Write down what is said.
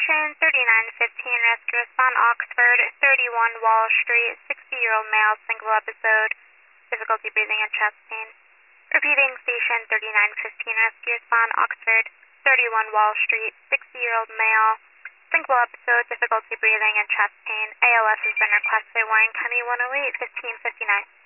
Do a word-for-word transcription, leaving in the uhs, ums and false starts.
Station thirty-nine fifteen, rescue respond Oxford, thirty-one Wall Street, sixty-year-old male, single episode, difficulty breathing and chest pain. Repeating, Station thirty-nine fifteen, rescue respond Oxford, thirty-one Wall Street, sixty-year-old male, single episode, difficulty breathing and chest pain. A L S has been requested, Warren County one oh eight, fifteen fifty-nine.